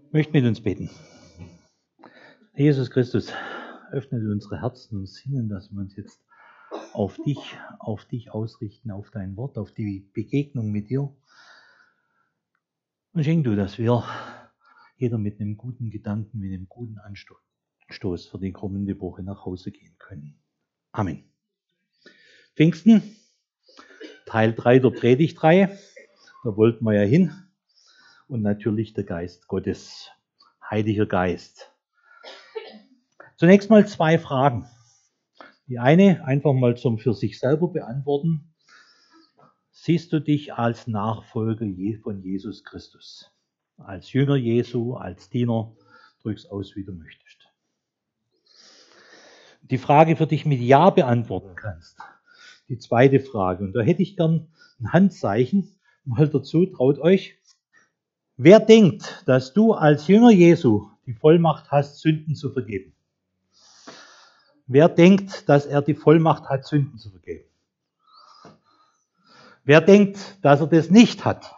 Ich möchte mit uns beten. Herr Jesus Christus, öffne du unsere Herzen und Sinnen, dass wir uns jetzt auf dich ausrichten, auf dein Wort, auf die Begegnung mit dir. Und schenk du, dass wir jeder mit einem guten Gedanken, mit einem guten Anstoß für die kommende Woche nach Hause gehen können. Amen. Pfingsten, Teil 3 der Predigtreihe. Da wollten wir ja hin. Und natürlich der Geist Gottes, Heiliger Geist. Zunächst mal 2 Fragen. Die eine einfach mal zum für sich selber beantworten. Siehst du dich als Nachfolger von Jesus Christus? Als Jünger Jesu, als Diener? Drück's aus, wie du möchtest. Die Frage für dich mit Ja beantworten kannst. Die zweite Frage. Und da hätte ich gern ein Handzeichen mal dazu, traut euch. Wer denkt, dass du als Jünger Jesu die Vollmacht hast, Sünden zu vergeben? Wer denkt, dass er die Vollmacht hat, Sünden zu vergeben? Wer denkt, dass er das nicht hat?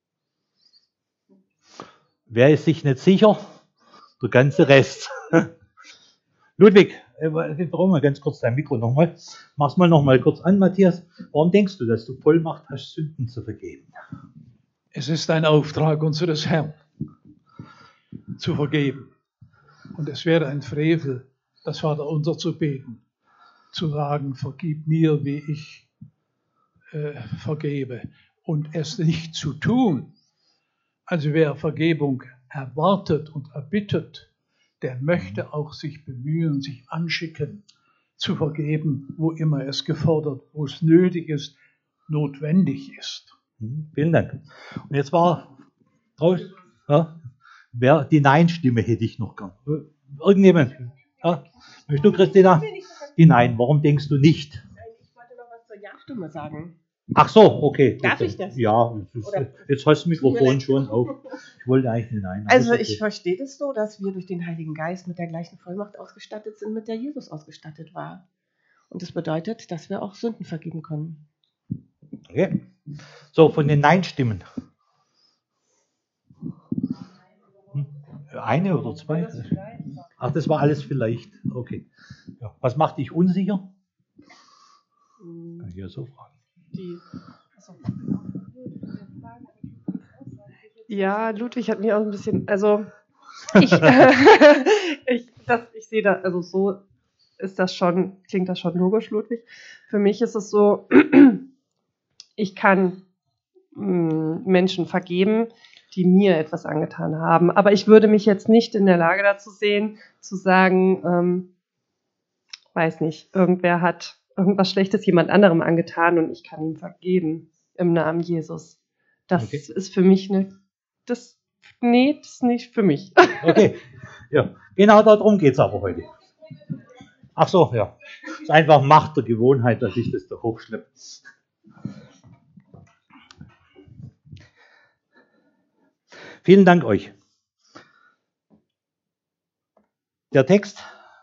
Wer ist sich nicht sicher? Der ganze Rest. Ludwig, ich brauche mal ganz kurz dein Mikro nochmal. Mach's mal nochmal kurz an, Matthias. Warum denkst du, dass du Vollmacht hast, Sünden zu vergeben? Es ist ein Auftrag unseres Herrn, zu vergeben. Und es wäre ein Frevel, das Vaterunser zu beten, zu sagen, vergib mir, wie ich vergebe. Und es nicht zu tun. Also wer Vergebung erwartet und erbittet, der möchte auch sich bemühen, sich anschicken, zu vergeben, wo immer es gefordert, wo es nötig ist, notwendig ist. Vielen Dank. Und jetzt war draußen, ja, die Nein-Stimme hätte ich noch gern. Irgendjemand? Ja? Möchtest du, Christina? Die Nein. Warum denkst du nicht? Ich wollte noch was zur Ja-Stimme sagen. Ach so, okay. Darf ich das? Ja, jetzt hast du das Mikrofon schon auf. Ich wollte eigentlich eine Nein. Also ich verstehe das so, dass wir durch den Heiligen Geist mit der gleichen Vollmacht ausgestattet sind, mit der Jesus ausgestattet war. Und das bedeutet, dass wir auch Sünden vergeben können. Okay. So, von den Nein-Stimmen. Eine oder 2? Ach, das war alles vielleicht. Okay. Ja. Was macht dich unsicher? Kann ich ja so fragen. Ja, Ludwig hat mich auch ein bisschen, also ich sehe da, also so ist das schon, klingt das schon logisch, Ludwig. Für mich ist es so, ich kann Menschen vergeben, die mir etwas angetan haben. Aber ich würde mich jetzt nicht in der Lage dazu sehen, zu sagen, weiß nicht, irgendwer hat irgendwas Schlechtes jemand anderem angetan und ich kann ihm vergeben im Namen Jesus. Das ist für mich das ist nicht für mich. Okay, ja, genau darum geht es aber heute. Ach so, ja. Es ist einfach Macht der Gewohnheit, dass ich das da hochschleppe. Vielen Dank euch. Der Text,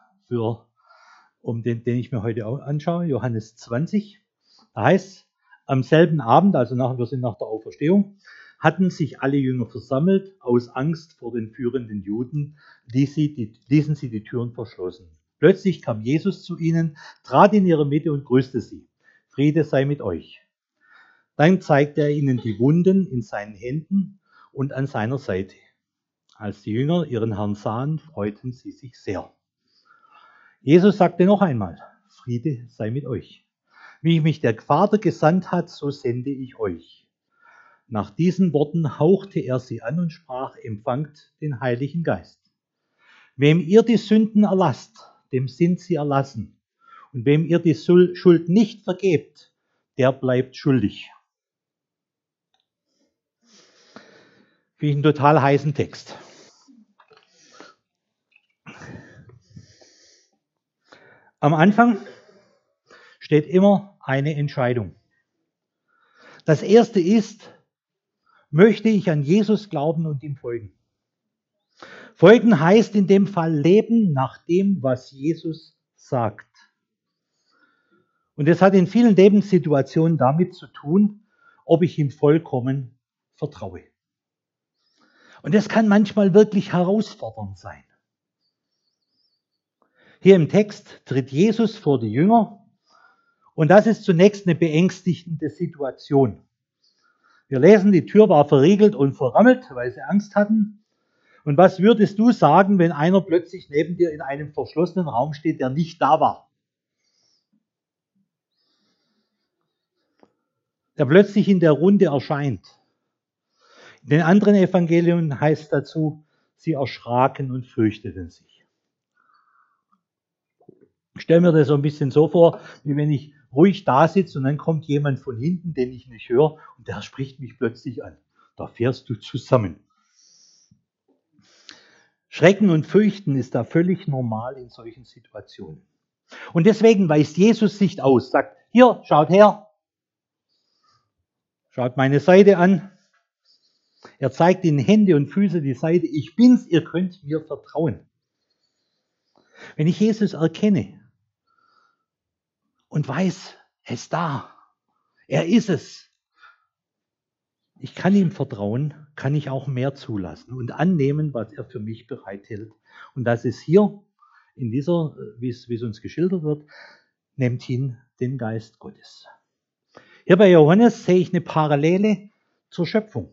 den ich mir heute anschaue, Johannes 20, da heißt, am selben Abend, also wir sind nach der Auferstehung, hatten sich alle Jünger versammelt, aus Angst vor den führenden Juden, ließen sie die Türen verschlossen. Plötzlich kam Jesus zu ihnen, trat in ihre Mitte und grüßte sie. Friede sei mit euch. Dann zeigte er ihnen die Wunden in seinen Händen und an seiner Seite. Als die Jünger ihren Herrn sahen, freuten sie sich sehr. Jesus sagte noch einmal, Friede sei mit euch. Wie mich der Vater gesandt hat, so sende ich euch. Nach diesen Worten hauchte er sie an und sprach, empfangt den Heiligen Geist. Wem ihr die Sünden erlasst, dem sind sie erlassen. Und wem ihr die Schuld nicht vergebt, der bleibt schuldig. Finde ich einen total heißen Text. Am Anfang steht immer eine Entscheidung. Das erste ist, möchte ich an Jesus glauben und ihm folgen? Folgen heißt in dem Fall leben nach dem, was Jesus sagt. Und es hat in vielen Lebenssituationen damit zu tun, ob ich ihm vollkommen vertraue. Und das kann manchmal wirklich herausfordernd sein. Hier im Text tritt Jesus vor die Jünger und das ist zunächst eine beängstigende Situation. Wir lesen, die Tür war verriegelt und verrammelt, weil sie Angst hatten. Und was würdest du sagen, wenn einer plötzlich neben dir in einem verschlossenen Raum steht, der nicht da war? Der plötzlich in der Runde erscheint. In den anderen Evangelien heißt dazu, sie erschraken und fürchteten sich. Ich stelle mir das so ein bisschen so vor, wie wenn ich ruhig da sitze und dann kommt jemand von hinten, den ich nicht höre, und der spricht mich plötzlich an. Da fährst du zusammen. Schrecken und Fürchten ist da völlig normal in solchen Situationen. Und deswegen weist Jesus sich aus, sagt, hier, schaut her, schaut meine Seite an. Er zeigt ihnen Hände und Füße, die Seite, ich bin's, ihr könnt mir vertrauen. Wenn ich Jesus erkenne und weiß, er ist da, er ist es, ich kann ihm vertrauen, kann ich auch mehr zulassen und annehmen, was er für mich bereithält. Und das ist hier, in dieser, wie es uns geschildert wird, nimmt hin den Geist Gottes. Hier bei Johannes sehe ich eine Parallele zur Schöpfung.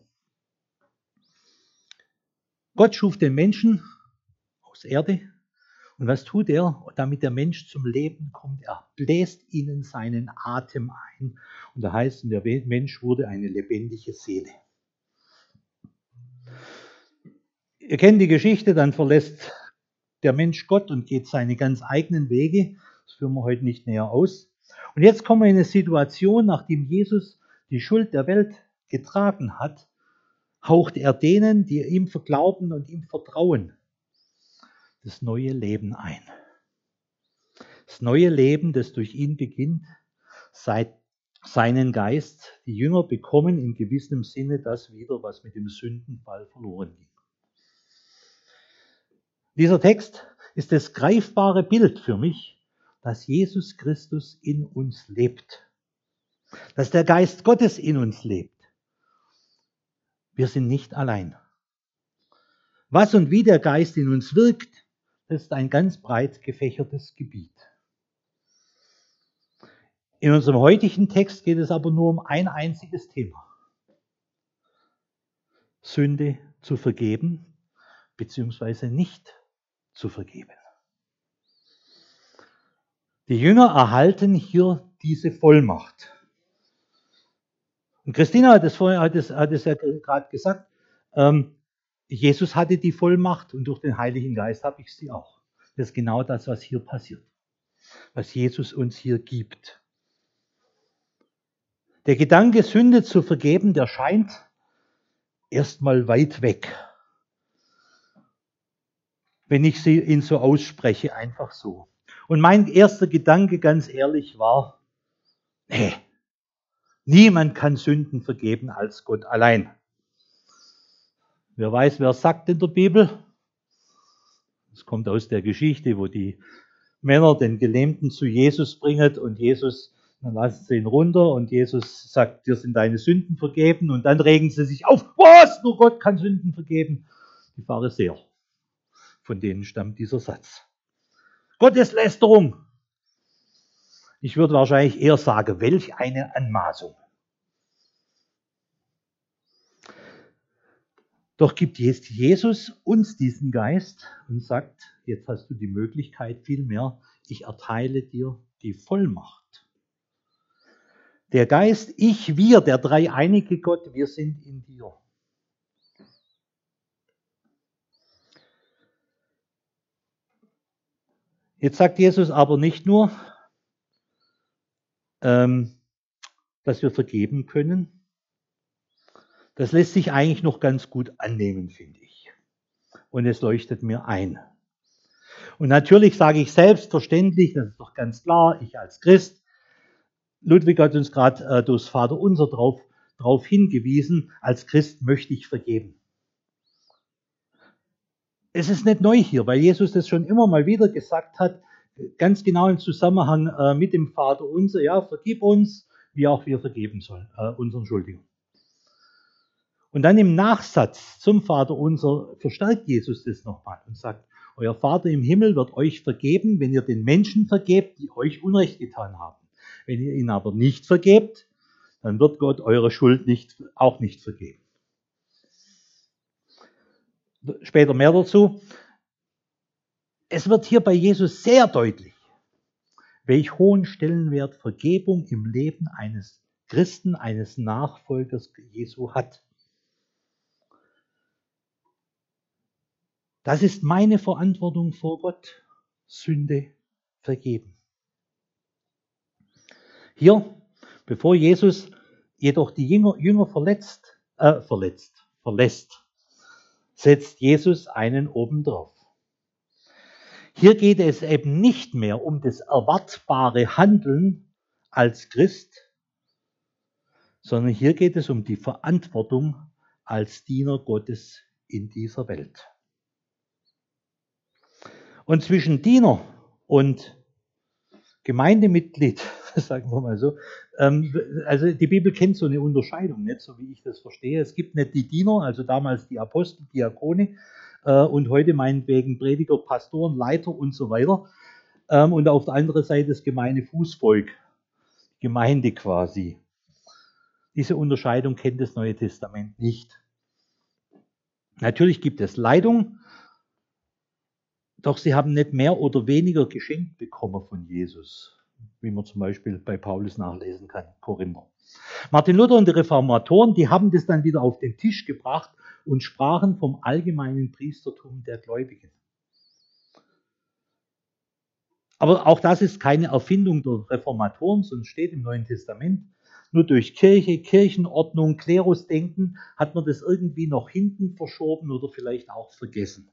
Gott schuf den Menschen aus Erde. Und was tut er, damit der Mensch zum Leben kommt? Er bläst ihnen seinen Atem ein. Und da heißt, der Mensch wurde eine lebendige Seele. Ihr kennt die Geschichte, dann verlässt der Mensch Gott und geht seine ganz eigenen Wege. Das führen wir heute nicht näher aus. Und jetzt kommen wir in eine Situation, nachdem Jesus die Schuld der Welt getragen hat, haucht er denen, die ihm glauben und ihm vertrauen, das neue Leben ein. Das neue Leben, das durch ihn beginnt, seit seinen Geist. Die Jünger bekommen in gewissem Sinne das wieder, was mit dem Sündenfall verloren ging. Dieser Text ist das greifbare Bild für mich, dass Jesus Christus in uns lebt. Dass der Geist Gottes in uns lebt. Wir sind nicht allein. Was und wie der Geist in uns wirkt, das ist ein ganz breit gefächertes Gebiet. In unserem heutigen Text geht es aber nur um ein einziges Thema. Sünde zu vergeben, beziehungsweise nicht zu vergeben. Die Jünger erhalten hier diese Vollmacht. Und Christina hat es ja gerade gesagt, Jesus hatte die Vollmacht und durch den Heiligen Geist habe ich sie auch. Das ist genau das, was hier passiert, was Jesus uns hier gibt. Der Gedanke, Sünde zu vergeben, der scheint erstmal weit weg, wenn ich ihn so ausspreche, einfach so. Und mein erster Gedanke, ganz ehrlich, war, nee, niemand kann Sünden vergeben als Gott allein. Wer weiß, wer sagt in der Bibel? Es kommt aus der Geschichte, wo die Männer den Gelähmten zu Jesus bringen und Jesus, dann lassen sie ihn runter und Jesus sagt, dir sind deine Sünden vergeben und dann regen sie sich auf. Was? Nur Gott kann Sünden vergeben. Die Pharisäer. Von denen stammt dieser Satz. Gotteslästerung. Ich würde wahrscheinlich eher sagen, welch eine Anmaßung. Doch gibt Jesus uns diesen Geist und sagt, jetzt hast du die Möglichkeit vielmehr, ich erteile dir die Vollmacht. Der Geist, ich, wir, der dreieinige Gott, wir sind in dir. Jetzt sagt Jesus aber nicht nur, dass wir vergeben können. Das lässt sich eigentlich noch ganz gut annehmen, finde ich. Und es leuchtet mir ein. Und natürlich sage ich selbstverständlich, das ist doch ganz klar, ich als Christ, Ludwig hat uns gerade durchs Vaterunser drauf hingewiesen, als Christ möchte ich vergeben. Es ist nicht neu hier, weil Jesus das schon immer mal wieder gesagt hat, ganz genau im Zusammenhang mit dem Vaterunser, ja, vergib uns, wie auch wir vergeben sollen, unseren Schuldigen. Und dann im Nachsatz zum Vater unser verstärkt Jesus das nochmal und sagt, euer Vater im Himmel wird euch vergeben, wenn ihr den Menschen vergebt, die euch Unrecht getan haben. Wenn ihr ihnen aber nicht vergebt, dann wird Gott eure Schuld auch nicht vergeben. Später mehr dazu. Es wird hier bei Jesus sehr deutlich, welch hohen Stellenwert Vergebung im Leben eines Christen, eines Nachfolgers Jesu hat. Das ist meine Verantwortung vor Gott, Sünde vergeben. Hier, bevor Jesus jedoch die Jünger verlässt, setzt Jesus einen obendrauf. Hier geht es eben nicht mehr um das erwartbare Handeln als Christ, sondern hier geht es um die Verantwortung als Diener Gottes in dieser Welt. Und zwischen Diener und Gemeindemitglied, sagen wir mal so, also die Bibel kennt so eine Unterscheidung nicht, so wie ich das verstehe. Es gibt nicht die Diener, also damals die Apostel, Diakone und heute meinetwegen Prediger, Pastoren, Leiter und so weiter. Und auf der anderen Seite das Gemeindefußvolk, Gemeinde quasi. Diese Unterscheidung kennt das Neue Testament nicht. Natürlich gibt es Leitung, doch sie haben nicht mehr oder weniger geschenkt bekommen von Jesus, wie man zum Beispiel bei Paulus nachlesen kann, Korinther. Martin Luther und die Reformatoren, die haben das dann wieder auf den Tisch gebracht und sprachen vom allgemeinen Priestertum der Gläubigen. Aber auch das ist keine Erfindung der Reformatoren, sondern steht im Neuen Testament. Nur durch Kirche, Kirchenordnung, Klerusdenken hat man das irgendwie noch hinten verschoben oder vielleicht auch vergessen.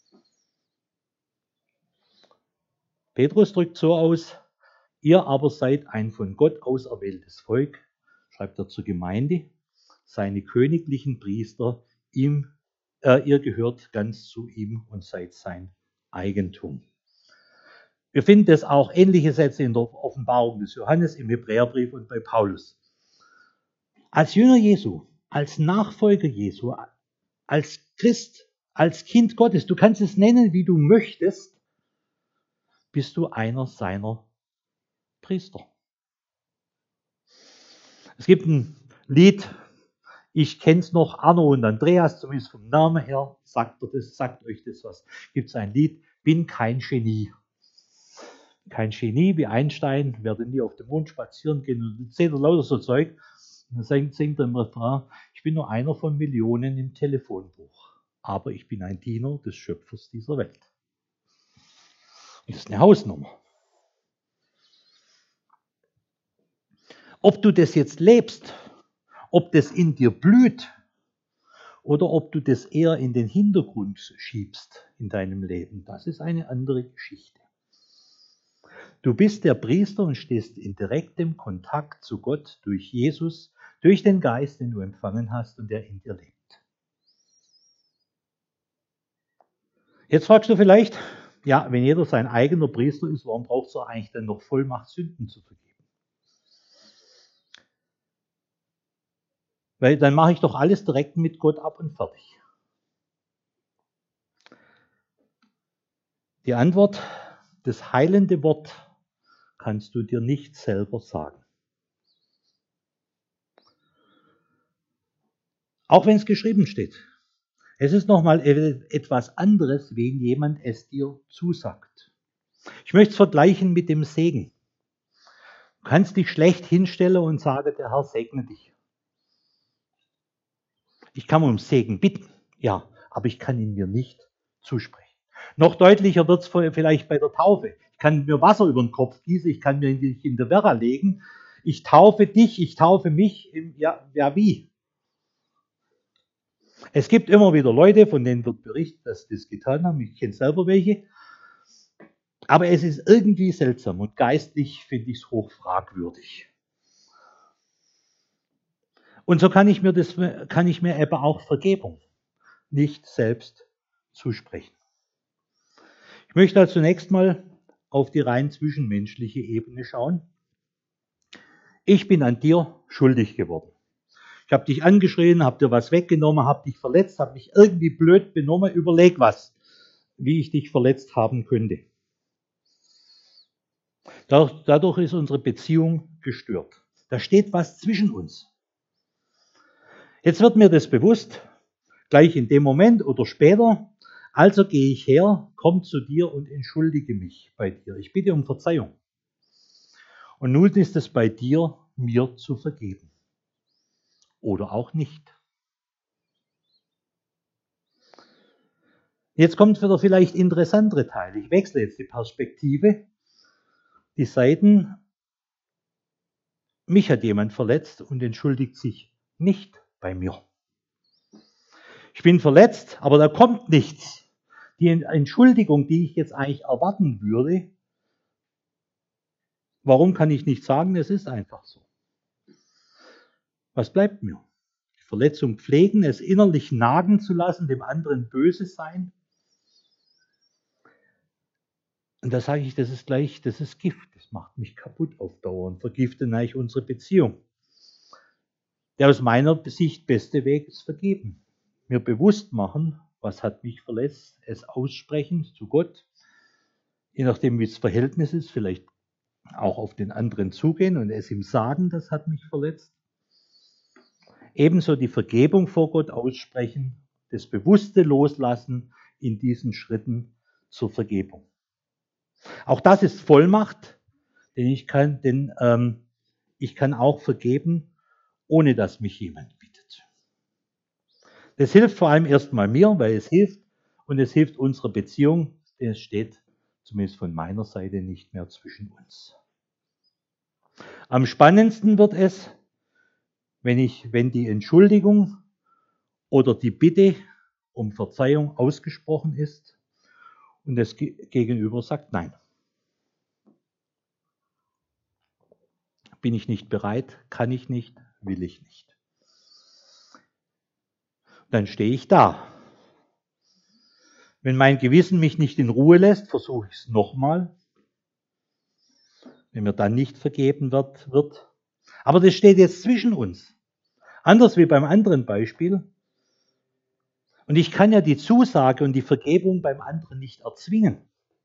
Petrus drückt so aus, ihr aber seid ein von Gott auserwähltes Volk, schreibt er zur Gemeinde, seine königlichen Priester, ihr gehört ganz zu ihm und seid sein Eigentum. Wir finden das auch ähnliche Sätze in der Offenbarung des Johannes, im Hebräerbrief und bei Paulus. Als Jünger Jesu, als Nachfolger Jesu, als Christ, als Kind Gottes, du kannst es nennen, wie du möchtest, bist du einer seiner Priester. Es gibt ein Lied, ich kenne es noch, Arno und Andreas, zumindest vom Namen her, sagt euch das was. Gibt es ein Lied, bin kein Genie. Kein Genie wie Einstein, werde nie auf den Mond spazieren gehen und seht ihr lauter so Zeug. Und dann singt er im Refrain, ich bin nur einer von Millionen im Telefonbuch, aber ich bin ein Diener des Schöpfers dieser Welt. Und das ist eine Hausnummer. Ob du das jetzt lebst, ob das in dir blüht oder ob du das eher in den Hintergrund schiebst in deinem Leben, das ist eine andere Geschichte. Du bist der Priester und stehst in direktem Kontakt zu Gott durch Jesus, durch den Geist, den du empfangen hast und der in dir lebt. Jetzt fragst du vielleicht, ja, wenn jeder sein eigener Priester ist, warum braucht es eigentlich dann noch Vollmacht, Sünden zu vergeben? Weil dann mache ich doch alles direkt mit Gott ab und fertig. Die Antwort, das heilende Wort kannst du dir nicht selber sagen. Auch wenn es geschrieben steht. Es ist nochmal etwas anderes, wenn jemand es dir zusagt. Ich möchte es vergleichen mit dem Segen. Du kannst dich schlecht hinstellen und sagen, der Herr segne dich. Ich kann um Segen bitten, ja, aber ich kann ihn mir nicht zusprechen. Noch deutlicher wird es vielleicht bei der Taufe. Ich kann mir Wasser über den Kopf gießen, ich kann mir dich in der Werra legen. Ich taufe dich, ich taufe mich. Ja, wie? Es gibt immer wieder Leute, von denen wird berichtet, dass sie das getan haben. Ich kenne selber welche. Aber es ist irgendwie seltsam und geistlich finde ich es hoch fragwürdig. Und so kann ich mir eben auch Vergebung nicht selbst zusprechen. Ich möchte also zunächst mal auf die rein zwischenmenschliche Ebene schauen. Ich bin an dir schuldig geworden. Ich habe dich angeschrien, habe dir was weggenommen, habe dich verletzt, habe mich irgendwie blöd benommen, überleg was, wie ich dich verletzt haben könnte. Dadurch ist unsere Beziehung gestört. Da steht was zwischen uns. Jetzt wird mir das bewusst, gleich in dem Moment oder später. Also gehe ich her, komm zu dir und entschuldige mich bei dir. Ich bitte um Verzeihung. Und nun ist es bei dir, mir zu vergeben. Oder auch nicht. Jetzt kommt wieder vielleicht interessantere Teil. Ich wechsle jetzt die Perspektive. Die Seiten, mich hat jemand verletzt und entschuldigt sich nicht bei mir. Ich bin verletzt, aber da kommt nichts. Die Entschuldigung, die ich jetzt eigentlich erwarten würde, warum kann ich nicht sagen, es ist einfach so? Was bleibt mir? Die Verletzung pflegen, es innerlich nagen zu lassen, dem anderen böse sein? Und da sage ich, das ist Gift, das macht mich kaputt auf Dauer und vergiftet eigentlich unsere Beziehung. Der aus meiner Sicht beste Weg ist vergeben. Mir bewusst machen, was hat mich verletzt, es aussprechen zu Gott, je nachdem wie das Verhältnis ist, vielleicht auch auf den anderen zugehen und es ihm sagen, das hat mich verletzt. Ebenso die Vergebung vor Gott aussprechen, das bewusste Loslassen in diesen Schritten zur Vergebung. Auch das ist Vollmacht, denn ich kann auch vergeben, ohne dass mich jemand bittet. Das hilft vor allem erstmal mir, weil es hilft und es hilft unserer Beziehung, denn es steht zumindest von meiner Seite nicht mehr zwischen uns. Am spannendsten wird es, wenn die Entschuldigung oder die Bitte um Verzeihung ausgesprochen ist und das Gegenüber sagt Nein. Bin ich nicht bereit, kann ich nicht, will ich nicht. Dann stehe ich da. Wenn mein Gewissen mich nicht in Ruhe lässt, versuche ich es nochmal. Wenn mir dann nicht vergeben wird. Aber das steht jetzt zwischen uns. Anders wie beim anderen Beispiel. Und ich kann ja die Zusage und die Vergebung beim anderen nicht erzwingen.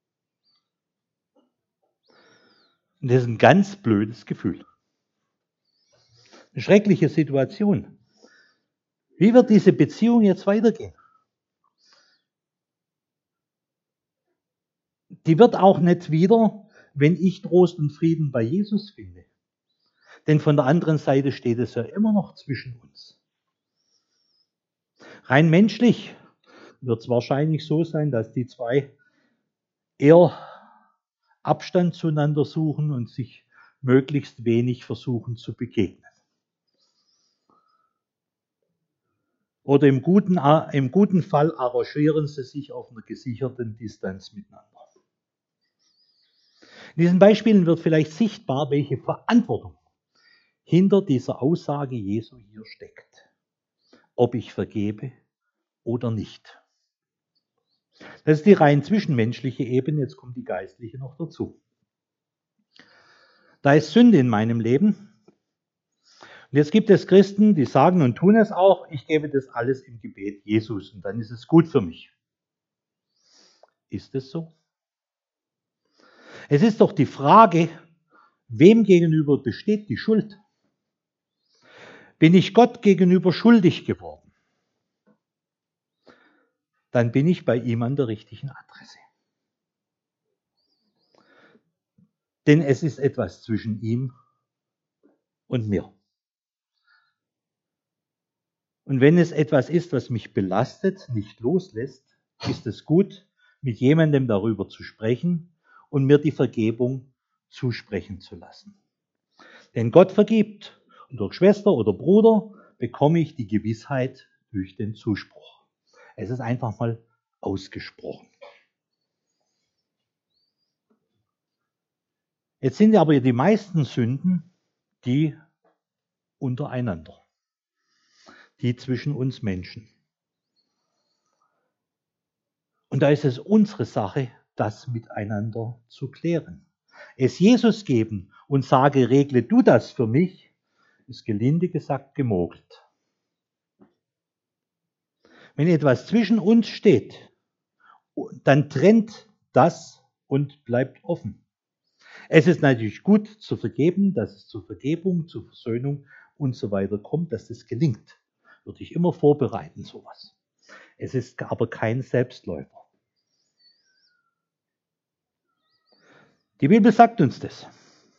Und das ist ein ganz blödes Gefühl. Eine schreckliche Situation. Wie wird diese Beziehung jetzt weitergehen? Die wird auch nicht wieder, wenn ich Trost und Frieden bei Jesus finde. Denn von der anderen Seite steht es ja immer noch zwischen uns. Rein menschlich wird es wahrscheinlich so sein, dass die zwei eher Abstand zueinander suchen und sich möglichst wenig versuchen zu begegnen. Oder im guten Fall arrangieren sie sich auf einer gesicherten Distanz miteinander. In diesen Beispielen wird vielleicht sichtbar, welche Verantwortung hinter dieser Aussage Jesu hier steckt. Ob ich vergebe oder nicht. Das ist die rein zwischenmenschliche Ebene, jetzt kommt die geistliche noch dazu. Da ist Sünde in meinem Leben. Und jetzt gibt es Christen, die sagen und tun es auch, ich gebe das alles im Gebet Jesus und dann ist es gut für mich. Ist es so? Es ist doch die Frage, wem gegenüber besteht die Schuld? Bin ich Gott gegenüber schuldig geworden? Dann bin ich bei ihm an der richtigen Adresse. Denn es ist etwas zwischen ihm und mir. Und wenn es etwas ist, was mich belastet, nicht loslässt, ist es gut, mit jemandem darüber zu sprechen und mir die Vergebung zusprechen zu lassen. Denn Gott vergibt und durch Schwester oder Bruder bekomme ich die Gewissheit durch den Zuspruch. Es ist einfach mal ausgesprochen. Jetzt sind aber die meisten Sünden die untereinander, die zwischen uns Menschen. Und da ist es unsere Sache, das miteinander zu klären. Es Jesus geben und sage, regle du das für mich, ist gelinde gesagt gemogelt. Wenn etwas zwischen uns steht, dann trennt das und bleibt offen. Es ist natürlich gut zu vergeben, dass es zur Vergebung, zur Versöhnung und so weiter kommt, dass das gelingt. Würde ich immer vorbereiten, sowas. Es ist aber kein Selbstläufer. Die Bibel sagt uns das.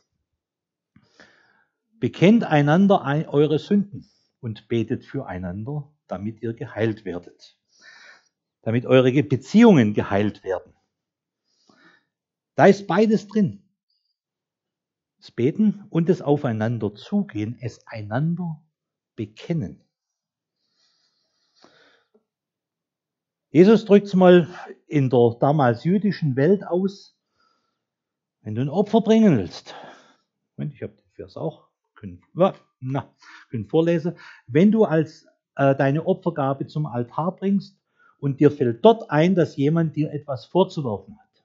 Bekennt einander eure Sünden und betet füreinander, damit ihr geheilt werdet. Damit eure Beziehungen geheilt werden. Da ist beides drin. Das Beten und das Aufeinander zugehen, es einander bekennen. Jesus drückt es mal in der damals jüdischen Welt aus, wenn du ein Opfer bringen willst. Ich habe den Vers auch, können vorlesen. Wenn du als deine Opfergabe zum Altar bringst und dir fällt dort ein, dass jemand dir etwas vorzuwerfen hat,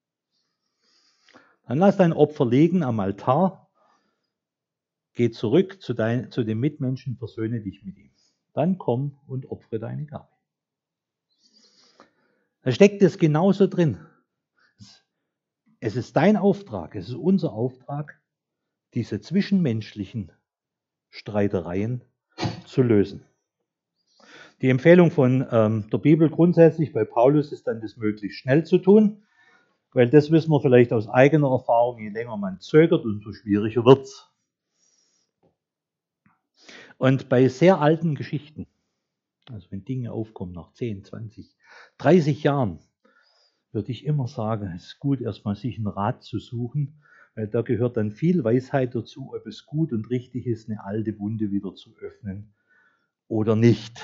dann lass dein Opfer liegen am Altar, geh zurück zu dem Mitmenschen, versöhne dich mit ihm. Dann komm und opfere deine Gabe. Da steckt es genauso drin. Es ist dein Auftrag, es ist unser Auftrag, diese zwischenmenschlichen Streitereien zu lösen. Die Empfehlung von der Bibel grundsätzlich bei Paulus ist dann, das möglichst schnell zu tun, weil das wissen wir vielleicht aus eigener Erfahrung, je länger man zögert, umso schwieriger wird es. Und bei sehr alten Geschichten, also wenn Dinge aufkommen nach 10, 20, 30 Jahren, würde ich immer sagen, es ist gut, erstmal sich einen Rat zu suchen, weil da gehört dann viel Weisheit dazu, ob es gut und richtig ist, eine alte Wunde wieder zu öffnen oder nicht.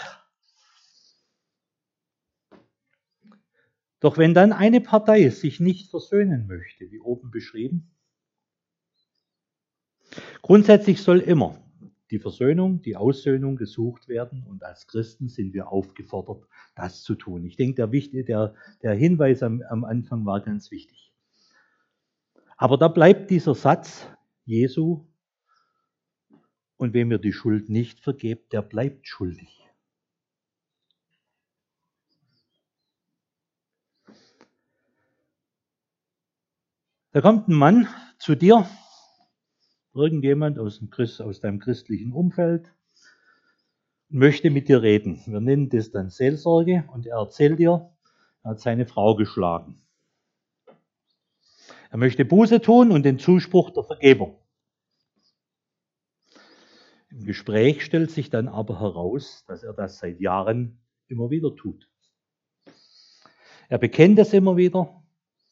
Doch wenn dann eine Partei sich nicht versöhnen möchte, wie oben beschrieben, grundsätzlich soll immer die Versöhnung, die Aussöhnung gesucht werden und als Christen sind wir aufgefordert, das zu tun. Ich denke, der Hinweis am Anfang war ganz wichtig. Aber da bleibt dieser Satz Jesu, und wem ihr die Schuld nicht vergebt, der bleibt schuldig. Da kommt ein Mann zu dir, irgendjemand aus deinem christlichen Umfeld, möchte mit dir reden. Wir nennen das dann Seelsorge und er erzählt dir, er hat seine Frau geschlagen. Er möchte Buße tun und den Zuspruch der Vergebung. Im Gespräch stellt sich dann aber heraus, dass er das seit Jahren immer wieder tut. Er bekennt es immer wieder,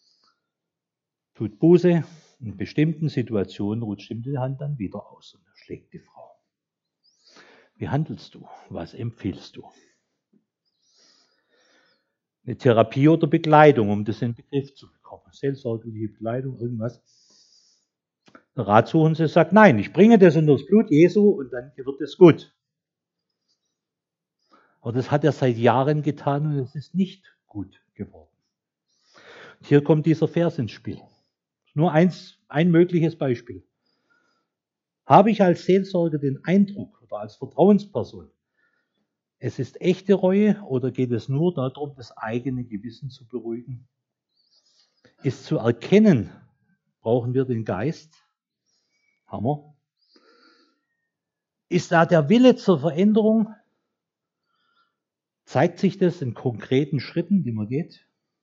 tut Buße, in bestimmten Situationen rutscht ihm die Hand dann wieder aus und er schlägt die Frau. Wie handelst du? Was empfiehlst du? Eine Therapie oder Begleitung, um das in den Begriff zu bekommen. Seelsorgerliche Begleitung, irgendwas. Der Ratsuchende sagt, nein, ich bringe das unter das Blut Jesu und dann wird es gut. Aber das hat er seit Jahren getan und es ist nicht gut geworden. Und hier kommt dieser Vers ins Spiel. Nur ein mögliches Beispiel. Habe ich als Seelsorger den Eindruck oder als Vertrauensperson, es ist echte Reue oder geht es nur darum, das eigene Gewissen zu beruhigen? Ist zu erkennen, brauchen wir den Geist? Hammer. Ist da der Wille zur Veränderung? Zeigt sich das in konkreten Schritten, die man geht?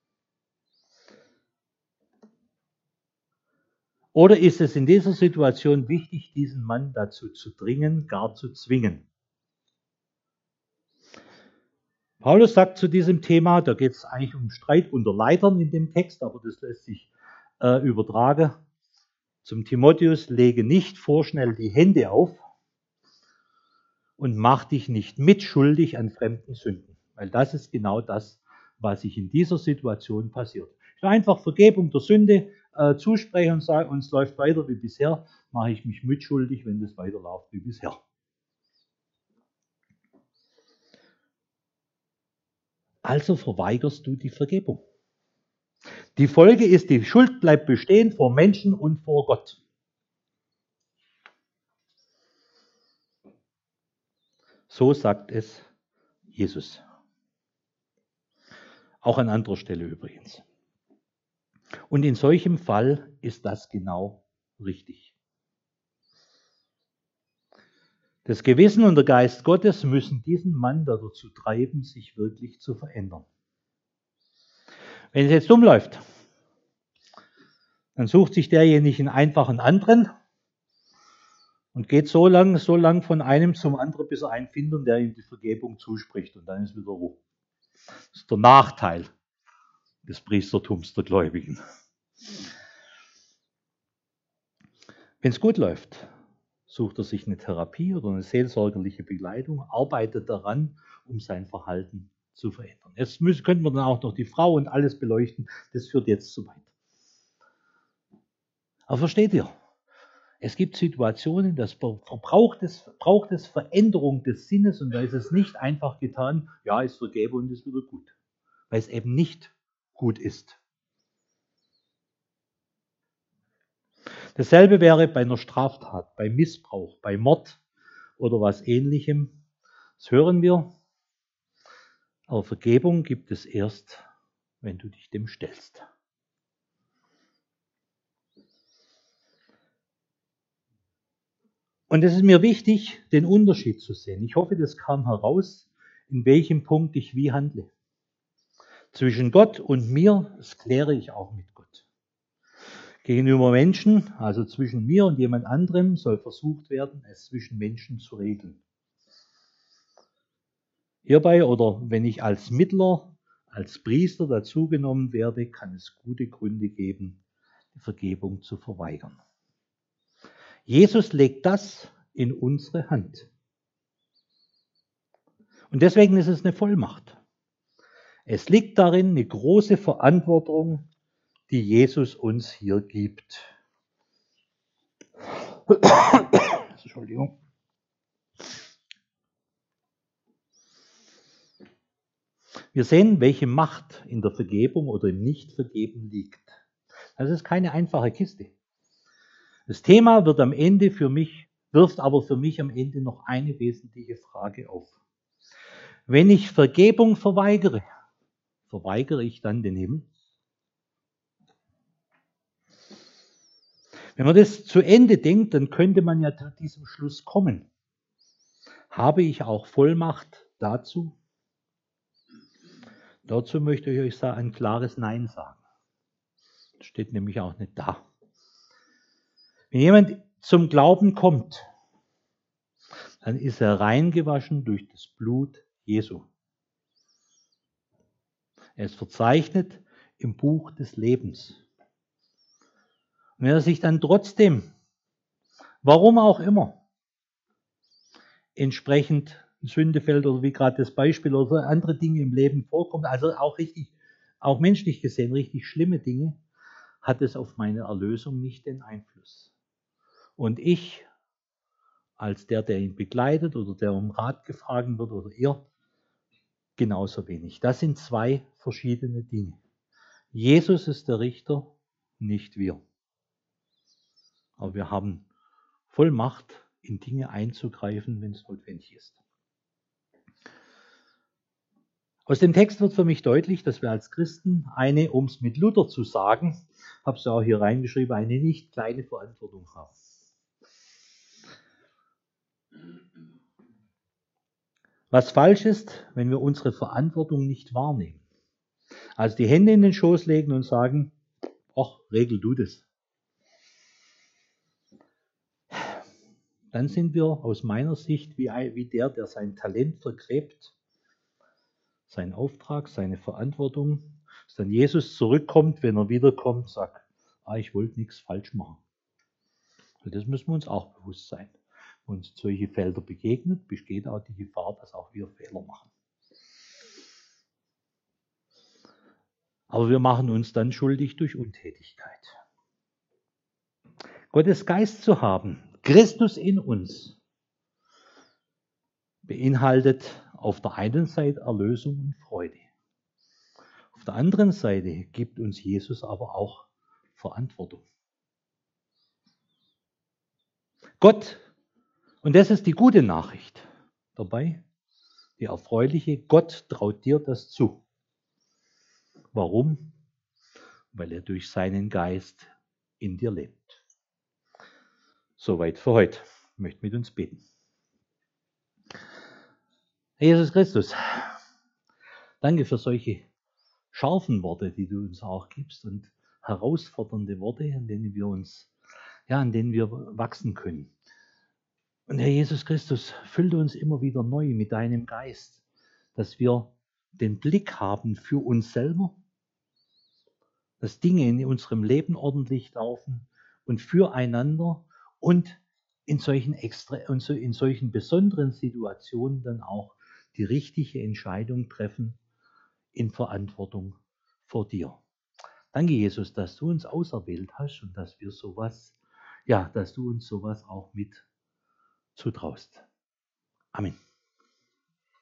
Oder ist es in dieser Situation wichtig, diesen Mann dazu zu dringen, gar zu zwingen? Paulus sagt zu diesem Thema, da geht es eigentlich um Streit unter Leitern in dem Text, aber das lässt sich übertragen. Zum Timotheus, lege nicht vorschnell die Hände auf und mach dich nicht mitschuldig an fremden Sünden. Weil das ist genau das, was sich in dieser Situation passiert. Ich will einfach Vergebung der Sünde zusprechen und sagen, uns läuft weiter wie bisher, mache ich mich mitschuldig, wenn das weiterläuft wie bisher. Also verweigerst du die Vergebung. Die Folge ist, die Schuld bleibt bestehen vor Menschen und vor Gott. So sagt es Jesus. Auch an anderer Stelle übrigens. Und in solchem Fall ist das genau richtig. Das Gewissen und der Geist Gottes müssen diesen Mann dazu treiben, sich wirklich zu verändern. Wenn es jetzt dumm läuft, dann sucht sich derjenige einfach einen anderen und geht so lang von einem zum anderen, bis er einen findet, der ihm die Vergebung zuspricht. Und dann ist wieder Ruhe. Das ist der Nachteil des Priestertums der Gläubigen. Wenn es gut läuft, sucht er sich eine Therapie oder eine seelsorgerliche Begleitung, arbeitet daran, um sein Verhalten zu verändern. Jetzt könnten wir dann auch noch die Frau und alles beleuchten. Das führt jetzt zu weit. Aber versteht ihr? Es gibt Situationen, das braucht es Veränderung des Sinnes und da ist es nicht einfach getan, ja, ich vergebe und ist wieder gut. Weil es eben nicht gut ist. Dasselbe wäre bei einer Straftat, bei Missbrauch, bei Mord oder was Ähnlichem. Das hören wir. Aber Vergebung gibt es erst, wenn du dich dem stellst. Und es ist mir wichtig, den Unterschied zu sehen. Ich hoffe, das kam heraus, in welchem Punkt ich wie handle. Zwischen Gott und mir, das kläre ich auch mit Gott. Gegenüber Menschen, also zwischen mir und jemand anderem, soll versucht werden, es zwischen Menschen zu regeln. Hierbei oder wenn ich als Mittler, als Priester dazugenommen werde, kann es gute Gründe geben, die Vergebung zu verweigern. Jesus legt das in unsere Hand. Und deswegen ist es eine Vollmacht. Es liegt darin eine große Verantwortung, die Jesus uns hier gibt. Entschuldigung. Wir sehen, welche Macht in der Vergebung oder im Nichtvergeben liegt. Das ist keine einfache Kiste. Das Thema wirft aber für mich am Ende noch eine wesentliche Frage auf. Wenn ich Vergebung verweigere ich dann den Himmel? Wenn man das zu Ende denkt, dann könnte man ja zu diesem Schluss kommen. Habe ich auch Vollmacht dazu? Dazu möchte ich euch ein klares Nein sagen. Das steht nämlich auch nicht da. Wenn jemand zum Glauben kommt, dann ist er reingewaschen durch das Blut Jesu. Er ist verzeichnet im Buch des Lebens. Und wenn er sich dann trotzdem, warum auch immer, entsprechend Sünde fällt oder wie gerade das Beispiel oder andere Dinge im Leben vorkommen, also auch menschlich gesehen richtig schlimme Dinge, hat es auf meine Erlösung nicht den Einfluss. Und ich, als der ihn begleitet oder der um Rat gefragt wird oder ihr, genauso wenig. Das sind zwei verschiedene Dinge. Jesus ist der Richter, nicht wir. Aber wir haben Vollmacht, in Dinge einzugreifen, wenn es notwendig ist. Aus dem Text wird für mich deutlich, dass wir als Christen um es mit Luther zu sagen, habe es auch hier reingeschrieben, eine nicht kleine Verantwortung haben. Was falsch ist, wenn wir unsere Verantwortung nicht wahrnehmen. Also die Hände in den Schoß legen und sagen, ach, regel du das. Dann sind wir aus meiner Sicht wie der sein Talent vergräbt, seinen Auftrag, seine Verantwortung, dass dann Jesus zurückkommt, wenn er wiederkommt, sagt, ich wollte nichts falsch machen. Und das müssen wir uns auch bewusst sein. Wenn uns solche Felder begegnet, besteht auch die Gefahr, dass auch wir Fehler machen. Aber wir machen uns dann schuldig durch Untätigkeit. Gottes Geist zu haben, Christus in uns, beinhaltet auf der einen Seite Erlösung und Freude. Auf der anderen Seite gibt uns Jesus aber auch Verantwortung. Gott, und das ist die gute Nachricht dabei, die erfreuliche, Gott traut dir das zu. Warum? Weil er durch seinen Geist in dir lebt. Soweit für heute. Ich möchte mit uns beten. Herr Jesus Christus, danke für solche scharfen Worte, die du uns auch gibst und herausfordernde Worte, an denen wir wachsen können. Und Herr Jesus Christus, fülle uns immer wieder neu mit deinem Geist, dass wir den Blick haben für uns selber, dass Dinge in unserem Leben ordentlich laufen und füreinander und in solchen besonderen Situationen dann auch die richtige Entscheidung treffen in Verantwortung vor dir. Danke, Jesus, dass du uns auserwählt hast und dass du uns sowas auch mit zutraust. Amen.